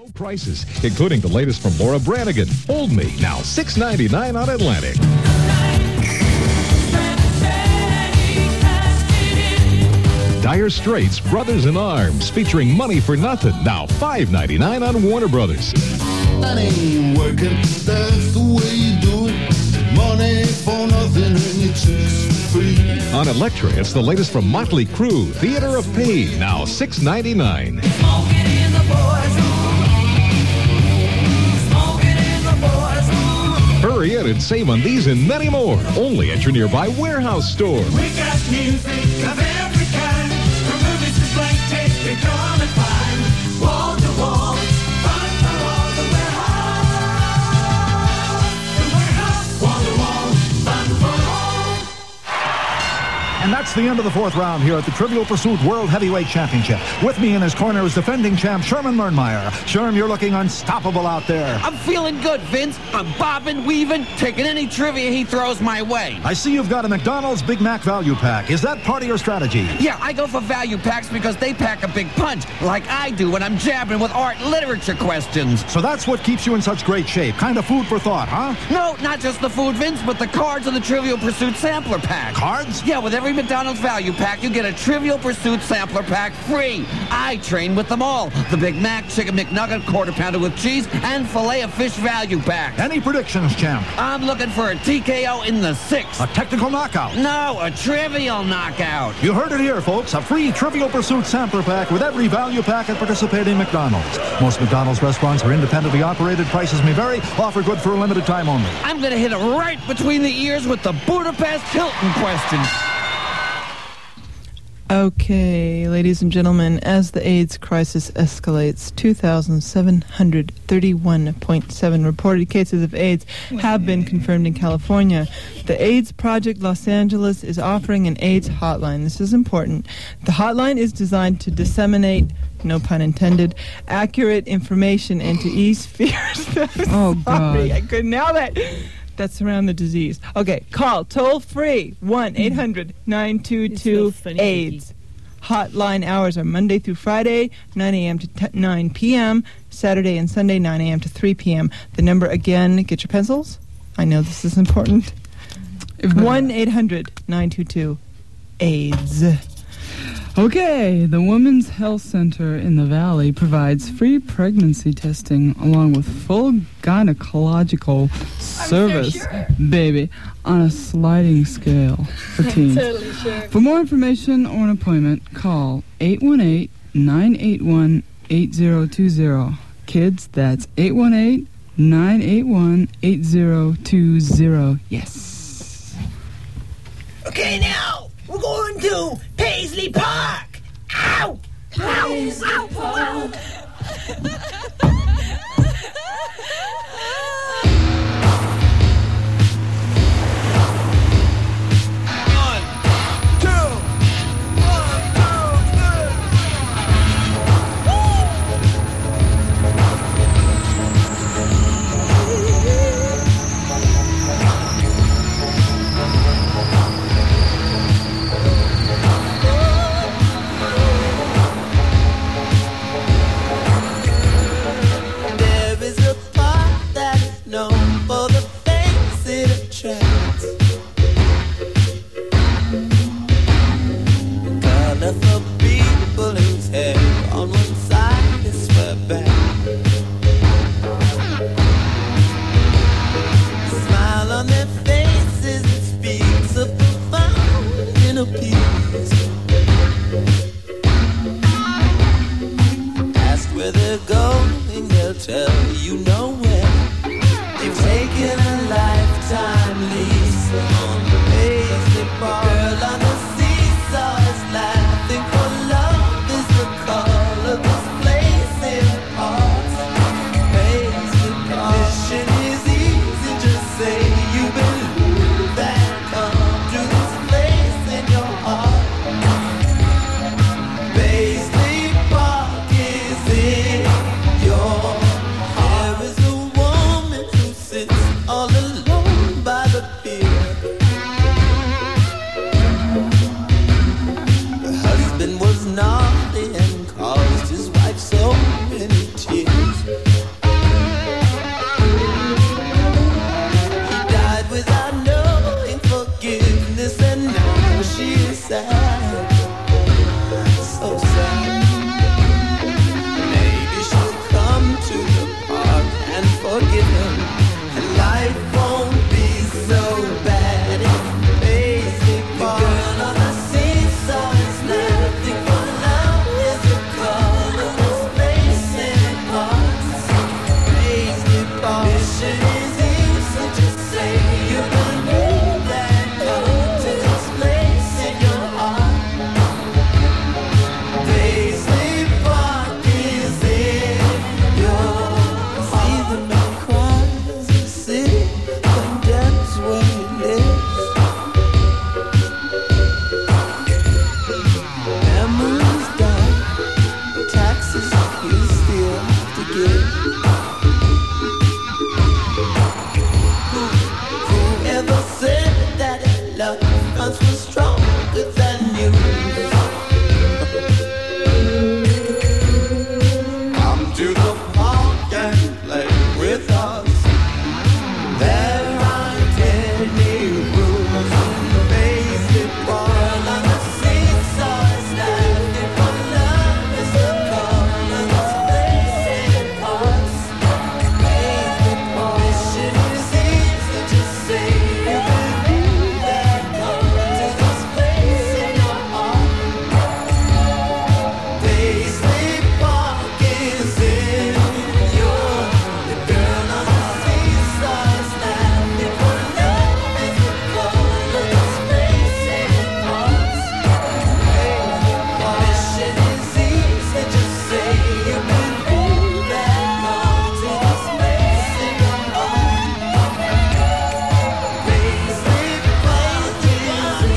Low prices, including the latest from Laura Branigan. Hold Me, now $6.99 on Atlantic. Dire Straits, Brothers in Arms, featuring Money for Nothing, now $5.99 on Warner Brothers. That ain't working, that's the way you do it. Money for nothing and your chicks for free. On Elektra, it's the latest from Motley Crue, Theater of Pain, now $6.99. Hurry in and save on these and many more, only at your nearby warehouse store. We got music of every kind, from movies to blank tape, you come and find. Wall to wall, fun for all the warehouse. The warehouse, wall to wall, fun for all. And that's the end of the fourth round here at the Trivial Pursuit World Heavyweight Championship. With me in his corner is defending champ Sherman Lernmeyer. Sherm, you're looking unstoppable out there. I'm feeling good, Vince. I'm bobbing, weaving, taking any trivia he throws my way. I see you've got a McDonald's Big Mac value pack. Is that part of your strategy? Yeah, I go for value packs because they pack a big punch, like I do when I'm jabbing with art and literature questions. So that's what keeps you in such great shape. Kind of food for thought, huh? No, not just the food, Vince, but the cards in the Trivial Pursuit sampler pack. Cards? Yeah, with every McDonald's value pack, you get a Trivial Pursuit sampler pack free. I train with them all. The Big Mac, Chicken McNugget, Quarter Pounder with cheese, and Filet of Fish value pack. Any predictions, champ? I'm looking for a TKO in the 6th. A technical knockout? No, a trivial knockout. You heard it here, folks. A free Trivial Pursuit sampler pack with every value pack at participating McDonald's. Most McDonald's restaurants are independently operated. Prices may vary. Offer good for a limited time only. I'm going to hit it right between the ears with the Budapest Hilton question. Okay, ladies and gentlemen, as the AIDS crisis escalates, 2,731.7 reported cases of AIDS have been confirmed in California. The AIDS Project Los Angeles is offering an AIDS hotline. This is important. The hotline is designed to disseminate, no pun intended, accurate information and to ease fears. Oh, God. Sorry, I couldn't. Now that's around the disease. Okay, call toll-free 1-800-922-AIDS. Hotline hours are Monday through Friday, 9 a.m. to 9 p.m., Saturday and Sunday, 9 a.m. to 3 p.m. The number again, get your pencils. I know this is important. 1-800-922-AIDS. Okay, the Women's Health Center in the Valley provides free pregnancy testing along with full gynecological service, baby, on a sliding scale for teens. Totally sure. For more information or an appointment, call 818-981-8020. Kids, that's 818-981-8020. Yes. Okay, now we're going to Paisley Park. Ow! Paisley Park. Paisley Park is in your heart. There is a the park and play with us. There aren't any rules in the basic part of the seesaw is nothing but love is the call of those basic parts. Basic parts. Mission is easy to say. You can do that. Come to this place in your heart. Basic park is in your the girl on the seesaw is laughing for love is the call of those basic parts. Mission is easy to say. You can do that. Come to this place in your heart. Basic park is in your heart.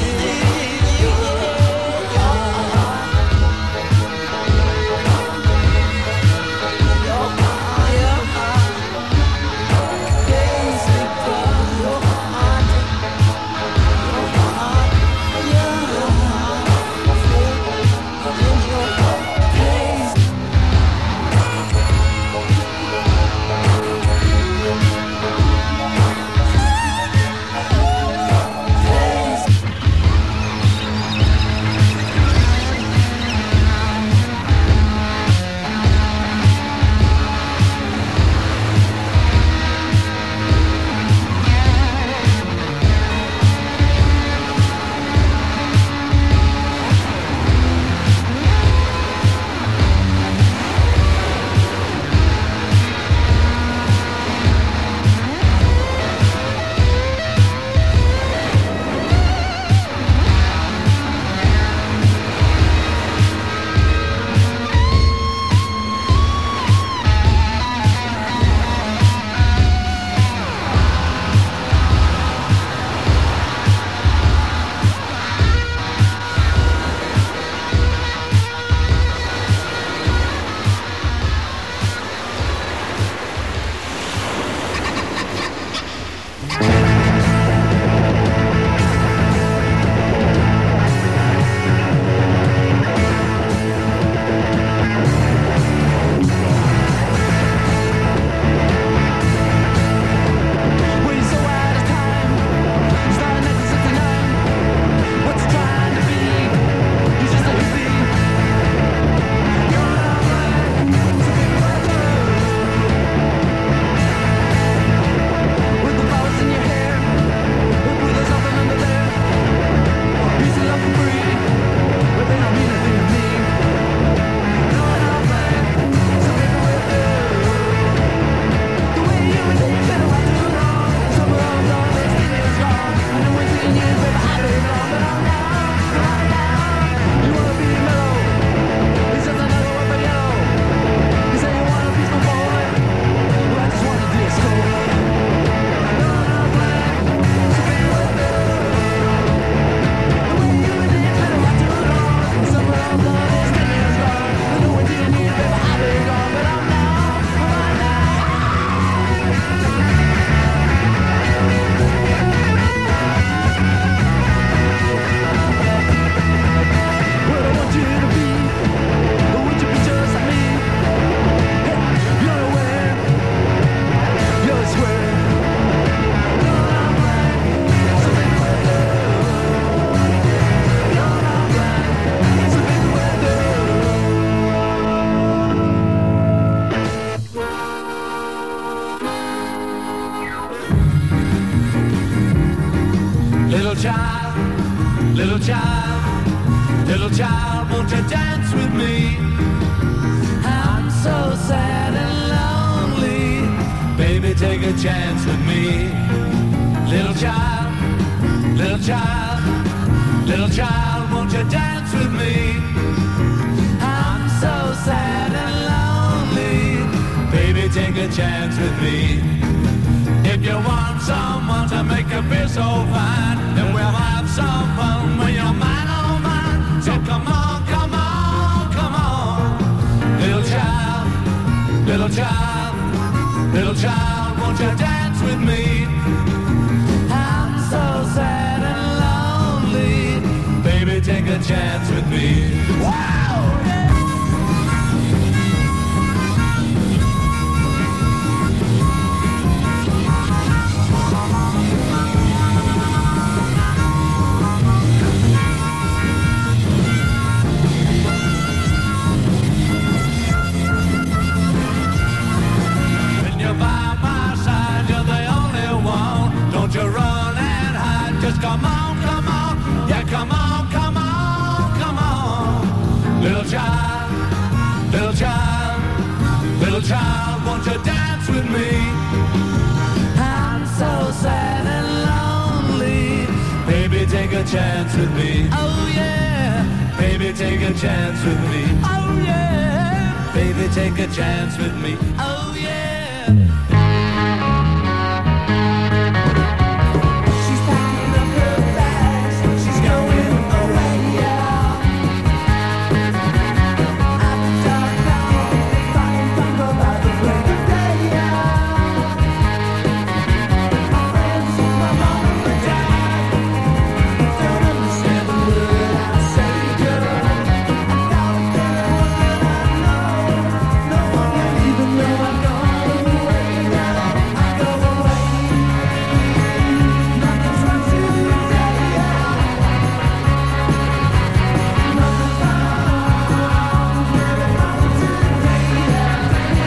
Little child, won't you dance with me? I'm so sad and lonely. Baby, take a chance with me. Little child, little child, little child, won't you dance with me? I'm so sad and lonely. Baby, take a chance with me. If you want someone to make you feel so fine, then we'll have some fun when you're mine, oh mine. So come on, come on, come on. Little child, little child, little child, won't you dance with me? I'm so sad and lonely. Baby, take a chance with me. Wow! won't you dance with me? I'm so sad and lonely. Baby, take a chance with me. Oh yeah. Baby, take a chance with me. Oh yeah. Baby, take a chance with me. Oh yeah. She's packing up her bags. She's going away, yeah. After dark, flying from the by the break of day, yeah. My friends, my mom and dad don't understand the word I say, girl. Without them, I know no one will even know I've gone away now. I go away, nothing's wrong today, yeah. Nothing's wrong, really wrong today, yeah.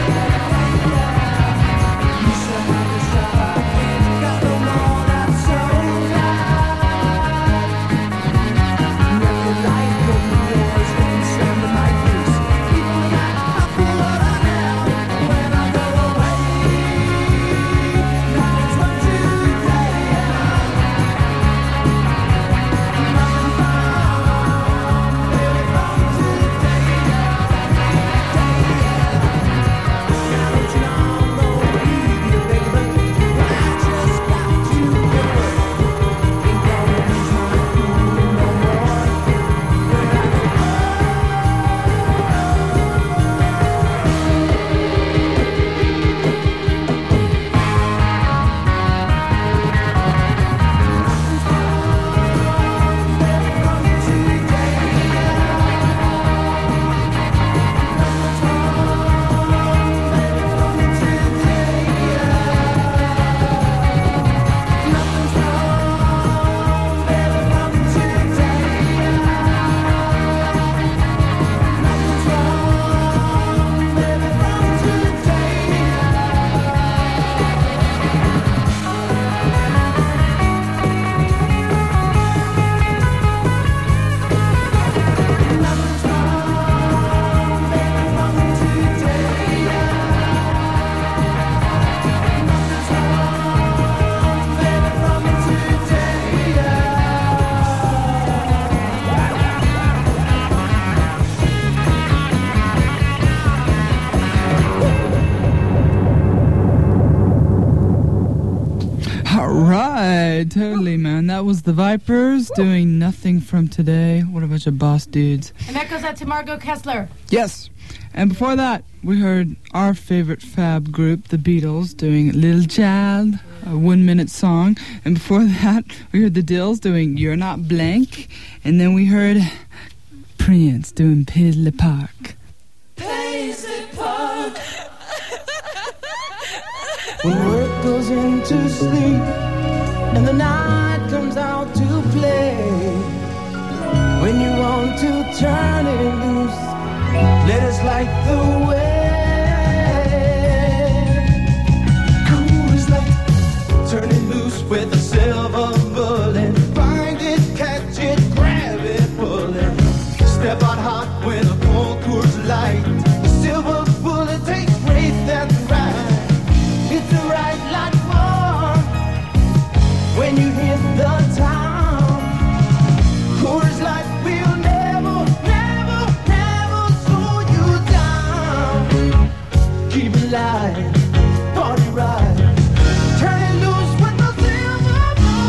You should have this job, got no more, that's so right. Let the light from the doors and stand in my face. Even when I pull out on hell, when I go away, nothing's wrong today, yeah. Nothing's wrong, really wrong today, yeah. Don't you know I'm gonna leave you, baby? I just got to go. Ain't gonna lose my cool no more. All right, totally, man. That was the Vipers doing Nothing From Today. What a bunch of boss dudes. And that goes out to Margot Kessler. Yes. And before that, we heard our favorite fab group, the Beatles, doing Little Child, a 1-minute song. And before that, we heard the Dills doing You're Not Blank. And then we heard Prince doing Paisley Park. Paisley Park. When work goes into sleep and the night comes out to play, when you want to turn it loose, let us light the way. Cool as light, turn it loose with a silver bullet. Find it, catch it, grab it, pull it. Step out hot when a cold Coors Light. The silver bullet takes race that's right. It's the right light form when you hit the town. Coors Light will never, never, never slow you down. Keep it light, party right. Turn it loose with the silver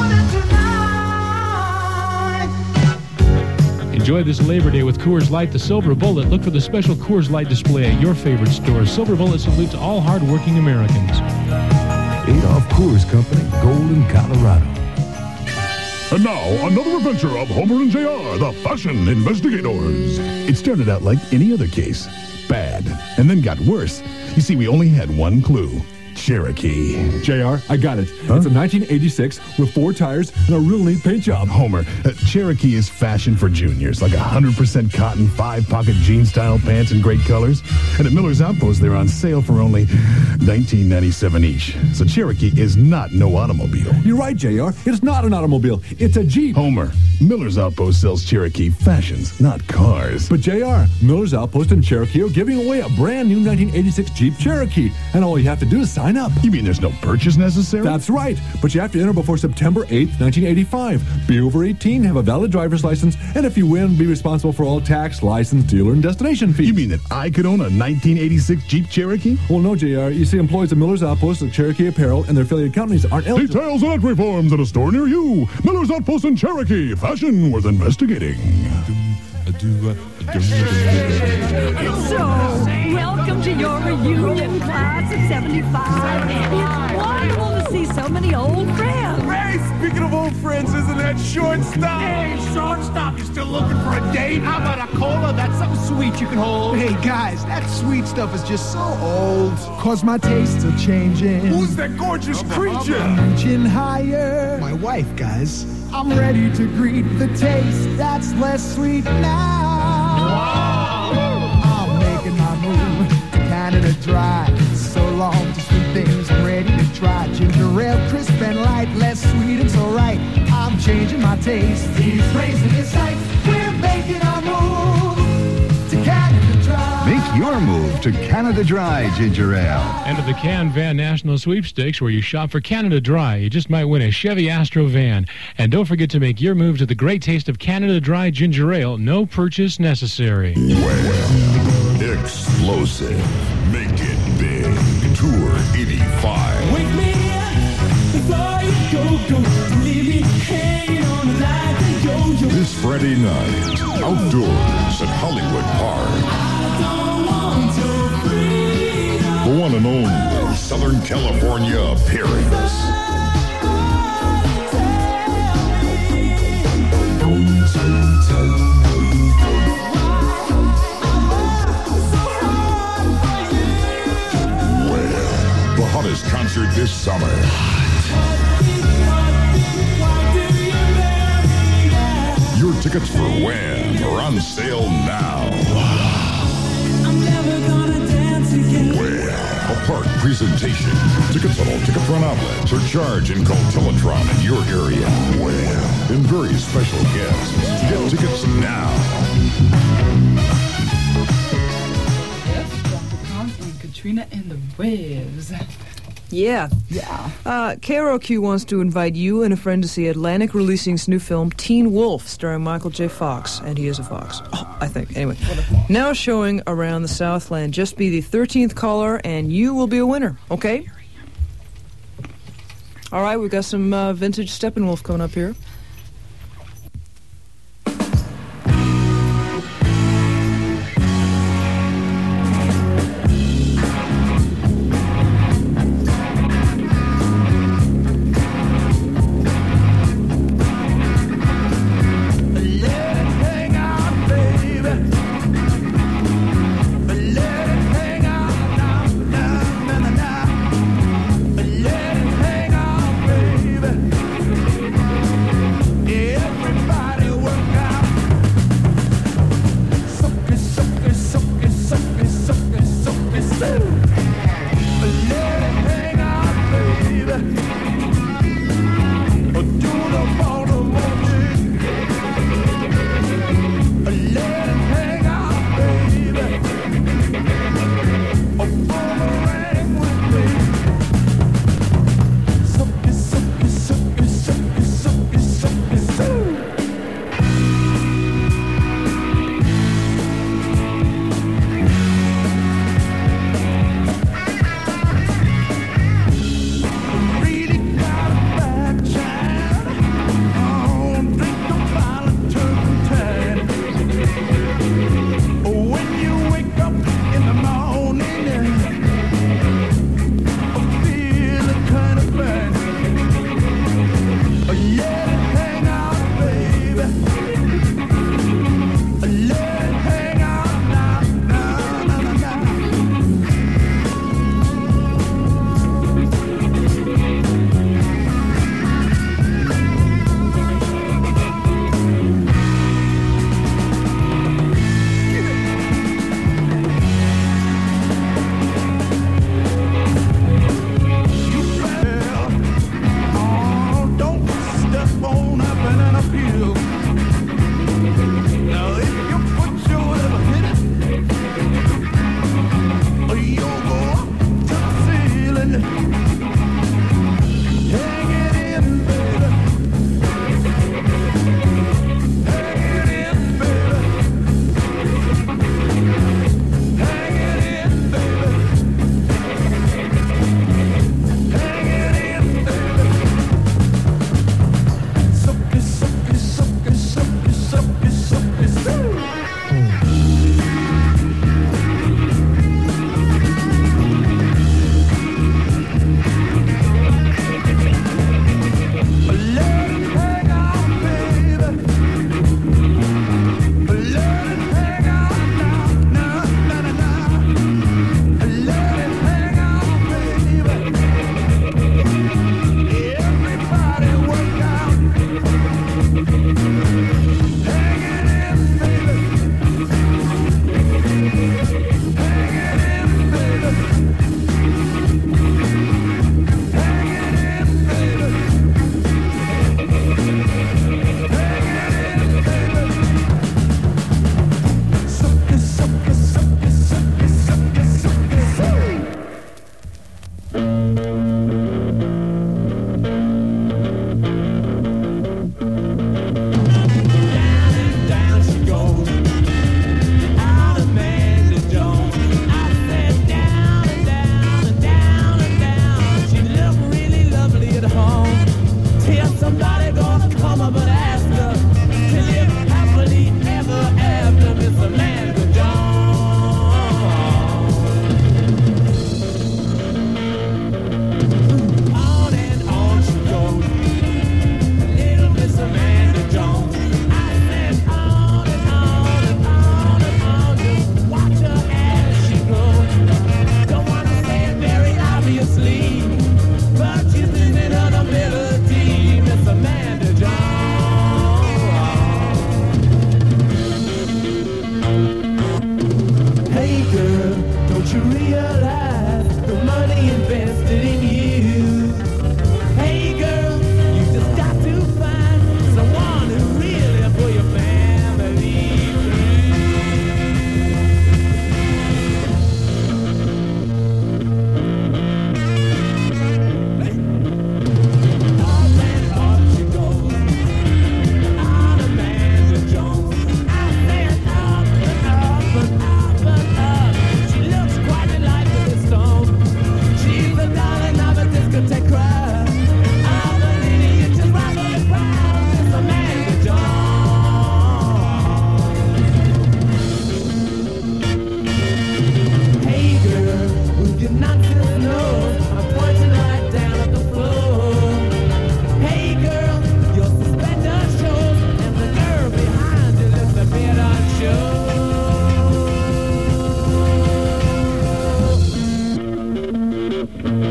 bullet tonight. Enjoy this Labor Day with Coors Light, the Silver Bullet. Look for the special Coors Light display at your favorite store. Silver Bullet salutes all hard-working Americans. Adolph Coors Company, Golden, Colorado. And now, another adventure of Homer and JR, the fashion investigators. It started out like any other case. Bad. And then got worse. You see, we only had one clue. Cherokee. JR, I got it. Huh? It's a 1986 with 4 tires and a real neat paint job. Homer, Cherokee is fashion for juniors, like 100% cotton, 5-pocket jean-style pants in great colors. And at Miller's Outpost, they're on sale for only $19.97 each. So Cherokee is not no automobile. You're right, JR. It's not an automobile. It's a Jeep. Homer, Miller's Outpost sells Cherokee fashions, not cars. But JR, Miller's Outpost and Cherokee are giving away a brand new 1986 Jeep Cherokee. And all you have to do is sign up. You mean there's no purchase necessary? That's right. But you have to enter before September 8th, 1985. Be over 18, have a valid driver's license, and if you win, be responsible for all tax, license, dealer, and destination fees. You mean that I could own a 1986 Jeep Cherokee? Well, no, JR. You see, employees of Miller's Outpost, of Cherokee Apparel, and their affiliated companies aren't eligible. Details and entry forms at a store near you. Miller's Outpost in Cherokee. Fashion worth investigating. So, welcome to your reunion class of 75. It's wonderful to see so many old friends. Hey, speaking of old friends, isn't that shortstop? Hey, shortstop, you still looking for a date? How about a cola? That's something sweet you can hold. Hey, guys, that sweet stuff is just so old. Cause my tastes are changing. Who's that gorgeous creature? Reaching higher. My wife, guys. I'm ready to greet the taste that's less sweet now. I'm making my move to Canada Dry. So long to sweet things, I'm ready to try. Ginger ale, crisp and light, less sweet and so right. I'm changing my taste. He's raising his sights. We're making our move to Canada Dry. Make your move to Canada Dry Ginger Ale. Enter the Can Van National Sweepstakes where you shop for Canada Dry. You just might win a Chevy Astro van. And don't forget to make your move to the great taste of Canada Dry Ginger Ale. No purchase necessary. Well, explosive. Make it big. Tour 85. Wake me up before you go. Leave me hanging on the line and yo-yo. This Friday night, outdoors at Hollywood Park. The one and only Southern California appearance. Well, the hottest concert this summer. Your tickets for Wham are on sale now. Well, a park presentation. Tickets on all Ticketron outlets or charge and call Teletron in your area. Well, and very special guests. Get tickets now. Yes, Dr. Kong and Katrina and the Waves. Yeah. KROQ wants to invite you and a friend to see Atlantic releasing its new film Teen Wolf, starring Michael J. Fox, and he is a fox, I think. Anyway, now showing around the Southland. Just be the 13th caller, and you will be a winner. Okay. All right, we've got some vintage Steppenwolf coming up here.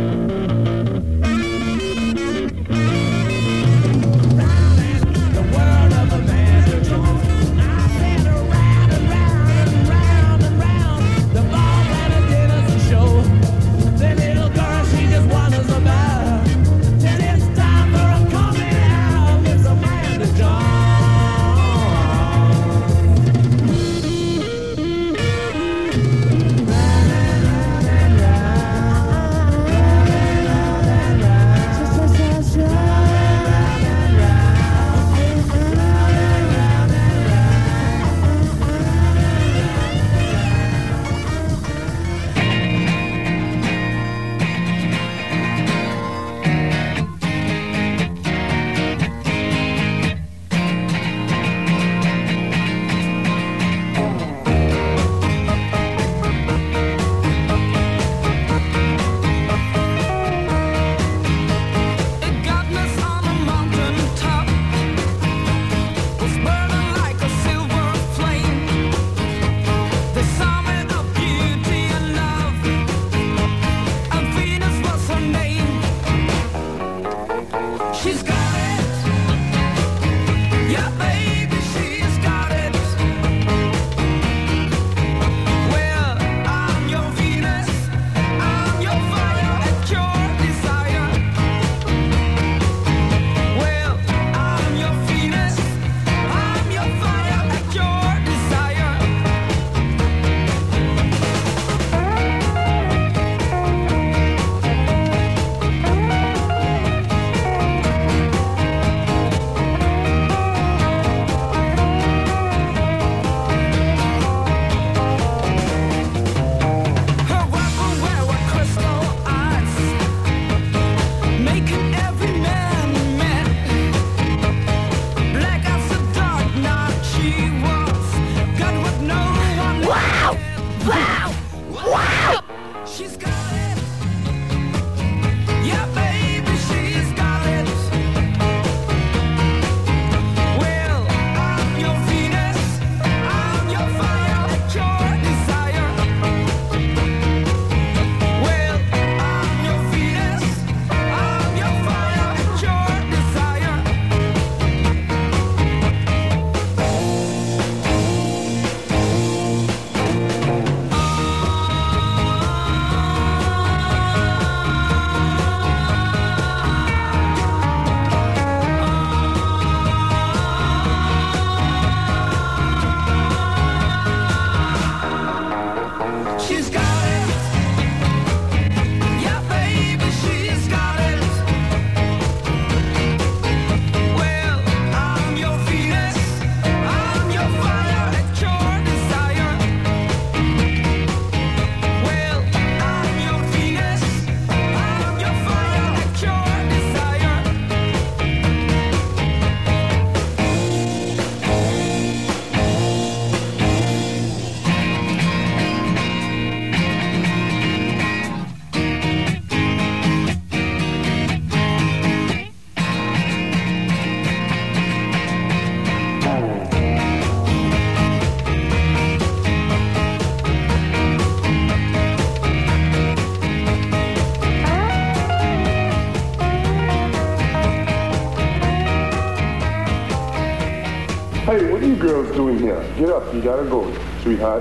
Hey, what are you girls doing here? Get up, you gotta go, sweetheart.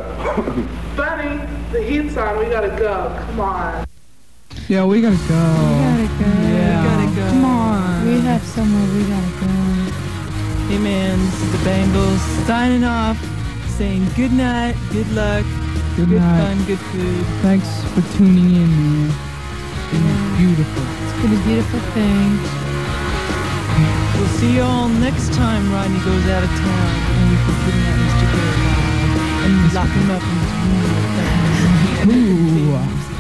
Bunny, the heat's on, we gotta go. Come on. Yeah, we gotta go. Yeah. We gotta go. Come on. We have somewhere we gotta go. Hey man, this is the Bangles signing off, saying good night, good luck, Good good night. fun, good food. Thanks for tuning in, man. It's been beautiful. It's been a beautiful thing. We'll see you all next time Rodney goes out of town and we can kidnap Mr. Gary and lock him up in his room.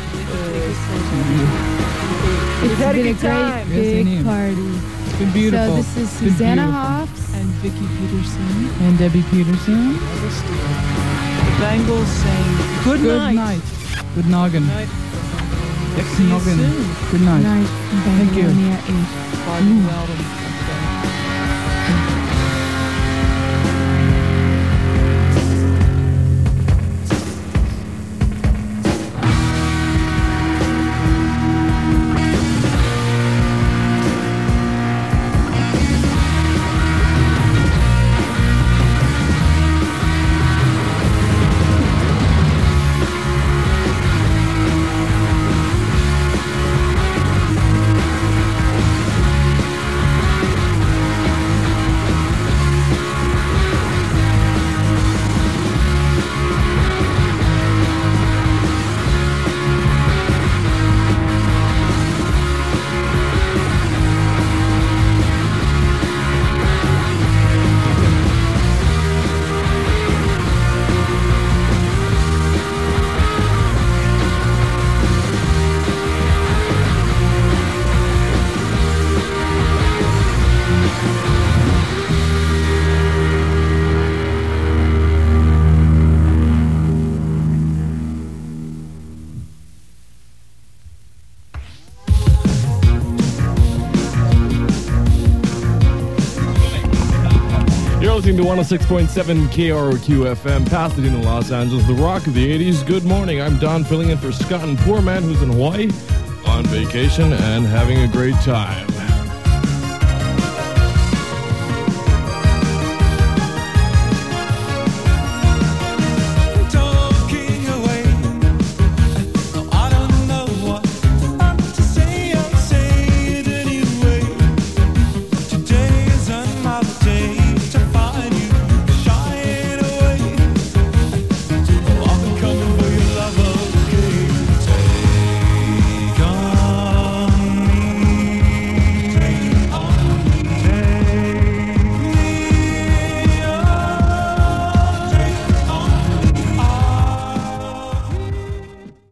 It's had a been a good time. great big party. It's been beautiful. So this is It's been Susanna beautiful. Hoffs and Vicky Peterson And Debbie Peterson. The Bangles saying good night. Good noggin. See you Noggin. soon. Good night. Night from Thank you. Babylonia 8. Barney Weldon. listening to 106.7 KROQ FM, Pasadena, Los Angeles, the rock of the 80s. Good morning. I'm Don filling in for Scott and Poor Man, who's in Hawaii on vacation and having a great time.